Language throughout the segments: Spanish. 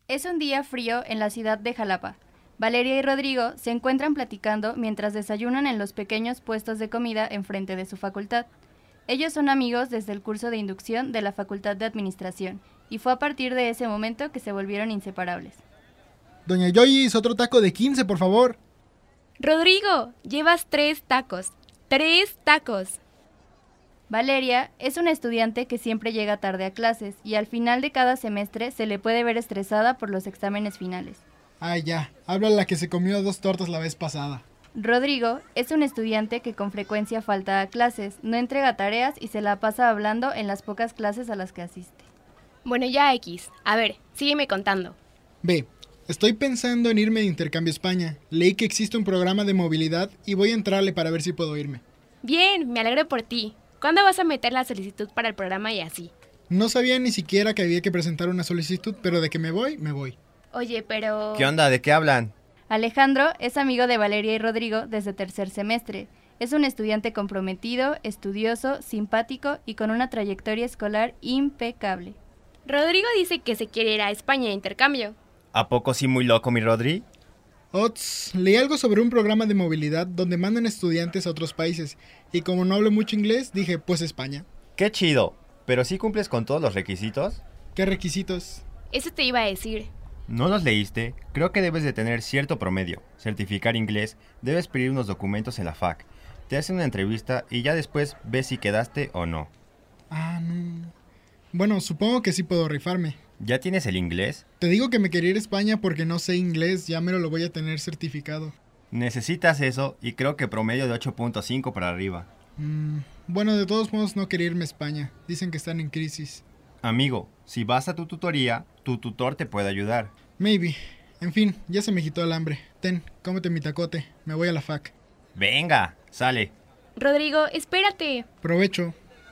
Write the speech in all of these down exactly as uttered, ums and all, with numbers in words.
Es un día frío en la ciudad de Jalapa. Valeria y Rodrigo se encuentran platicando mientras desayunan en los pequeños puestos de comida enfrente de su facultad. Ellos son amigos desde el curso de inducción de la Facultad de Administración, y fue a partir de ese momento que se volvieron inseparables. Doña Joyce, otro taco de quince, por favor. Rodrigo, llevas tres tacos. ¡Tres tacos! Valeria es una estudiante que siempre llega tarde a clases y al final de cada semestre se le puede ver estresada por los exámenes finales. Ay, ya, habla la que se comió dos tortas la vez pasada. Rodrigo es un estudiante que con frecuencia falta a clases, no entrega tareas y se la pasa hablando en las pocas clases a las que asiste. Bueno, ya X. A ver, sígueme contando. Ve, estoy pensando en irme de intercambio a España. Leí que existe un programa de movilidad y voy a entrarle para ver si puedo irme. Bien, me alegro por ti. ¿Cuándo vas a meter la solicitud para el programa y así? No sabía ni siquiera que había que presentar una solicitud, pero de que me voy, me voy. Oye, pero... ¿Qué onda? ¿De qué hablan? Alejandro es amigo de Valeria y Rodrigo desde tercer semestre. Es un estudiante comprometido, estudioso, simpático y con una trayectoria escolar impecable. Rodrigo dice que se quiere ir a España de intercambio. ¿A poco sí muy loco, mi Rodri? Ots, leí algo sobre un programa de movilidad donde mandan estudiantes a otros países y como no hablo mucho inglés, dije, pues España. ¡Qué chido! ¿Pero sí cumples con todos los requisitos? ¿Qué requisitos? Eso te iba a decir. ¿No los leíste? Creo que debes de tener cierto promedio, certificar inglés, debes pedir unos documentos en la F A C, te hacen una entrevista y ya después ves si quedaste o no. Ah, no. Bueno, supongo que sí puedo rifarme. ¿Ya tienes el inglés? Te digo que me quería ir a España porque no sé inglés, ya mero lo voy a tener certificado. Necesitas eso y creo que promedio de ocho punto cinco para arriba. Mm, bueno, de todos modos no quería irme a España, dicen que están en crisis. Amigo, si vas a tu tutoría, tu tutor te puede ayudar. Maybe. En fin, ya se me quitó el hambre. Ten, cómete mi tacote, me voy a la F A C. Venga, sale. Rodrigo, espérate. Provecho.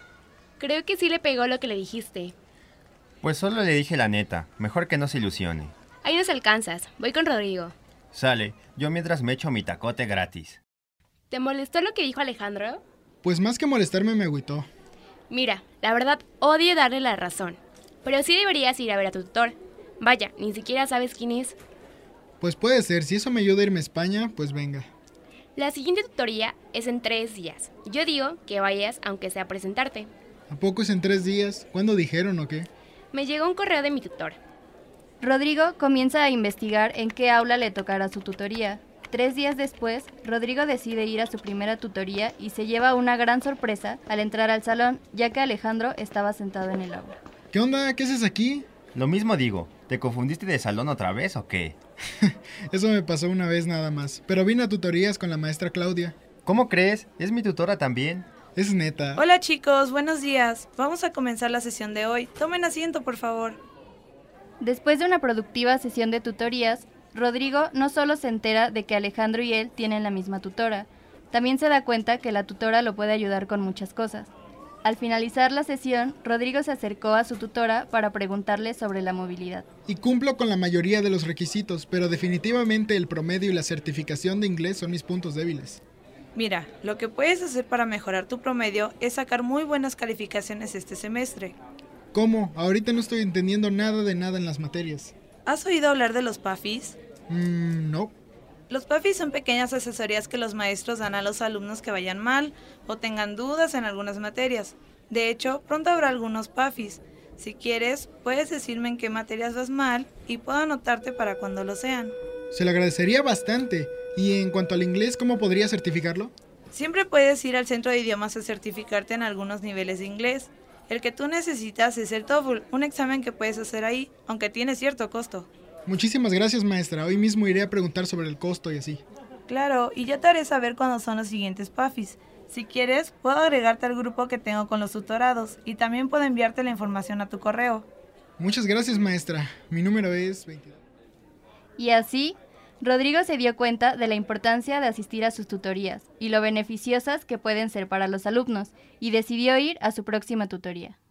Creo que sí le pegó lo que le dijiste. Pues solo le dije la neta, mejor que no se ilusione. Ahí nos alcanzas, voy con Rodrigo. Sale, yo mientras me echo mi tacote gratis. ¿Te molestó lo que dijo Alejandro? Pues más que molestarme me agüitó. Mira, la verdad odio darle la razón, pero sí deberías ir a ver a tu tutor. Vaya, ni siquiera sabes quién es. Pues puede ser, si eso me ayuda a irme a España, pues venga. La siguiente tutoría es en tres días. Yo digo que vayas aunque sea a presentarte. ¿A poco es en tres días? ¿Cuándo dijeron o qué? Me llegó un correo de mi tutor. Rodrigo comienza a investigar en qué aula le tocará su tutoría. Tres días después, Rodrigo decide ir a su primera tutoría y se lleva una gran sorpresa al entrar al salón, ya que Alejandro estaba sentado en el aula. ¿Qué onda? ¿Qué haces aquí? Lo mismo digo, ¿te confundiste de salón otra vez o qué? Eso me pasó una vez nada más, pero vine a tutorías con la maestra Claudia. ¿Cómo crees? Es mi tutora también. Es neta. Hola chicos, buenos días. Vamos a comenzar la sesión de hoy. Tomen asiento, por favor. Después de una productiva sesión de tutorías, Rodrigo no solo se entera de que Alejandro y él tienen la misma tutora, también se da cuenta que la tutora lo puede ayudar con muchas cosas. Al finalizar la sesión, Rodrigo se acercó a su tutora para preguntarle sobre la movilidad. Y cumplo con la mayoría de los requisitos, pero definitivamente el promedio y la certificación de inglés son mis puntos débiles. Mira, lo que puedes hacer para mejorar tu promedio es sacar muy buenas calificaciones este semestre. ¿Cómo? Ahorita no estoy entendiendo nada de nada en las materias. ¿Has oído hablar de los P A F Is? Mmm, no. Los P A F Is son pequeñas asesorías que los maestros dan a los alumnos que vayan mal o tengan dudas en algunas materias. De hecho, pronto habrá algunos P A F Is. Si quieres, puedes decirme en qué materias vas mal y puedo anotarte para cuando lo sean. Se lo agradecería bastante. Y en cuanto al inglés, ¿cómo podría certificarlo? Siempre puedes ir al centro de idiomas a certificarte en algunos niveles de inglés. El que tú necesitas es el TOEFL, un examen que puedes hacer ahí, aunque tiene cierto costo. Muchísimas gracias, maestra. Hoy mismo iré a preguntar sobre el costo y así. Claro, y ya te haré saber cuándo son los siguientes P A F Is. Si quieres, puedo agregarte al grupo que tengo con los tutorados y también puedo enviarte la información a tu correo. Muchas gracias, maestra. Mi número es veintidós. Y así, Rodrigo se dio cuenta de la importancia de asistir a sus tutorías y lo beneficiosas que pueden ser para los alumnos, y decidió ir a su próxima tutoría.